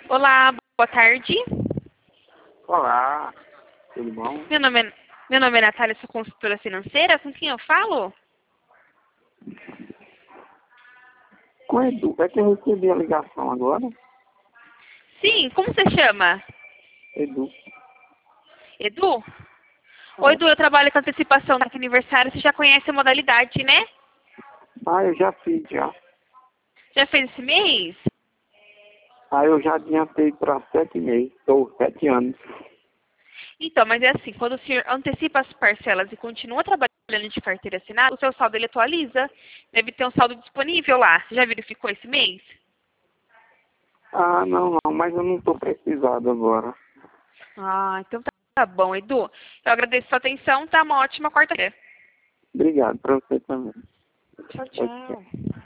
Olá, boa tarde. Olá, tudo bom? Meu nome é Natália, sou consultora financeira. Com quem eu falo? Com Edu, é que eu recebi a ligação agora? Sim, como você chama? Edu. Edu? Oi, É. Edu, eu trabalho com antecipação da aniversário. Você já conhece a modalidade, né? Ah, eu já fiz já. Já fez esse mês? Ah, eu já adiantei para 7 meses, ou 7 anos. Então, mas é assim, quando o senhor antecipa as parcelas e continua trabalhando de carteira assinada, o seu saldo ele atualiza. Deve ter um saldo disponível lá. Você já verificou esse mês? Ah, não, mas eu não estou precisado agora. Ah, então tá bom, Edu. Eu agradeço a sua atenção. Tá uma ótima quarta-feira. Obrigado para você também. Tchau, Ok. tchau.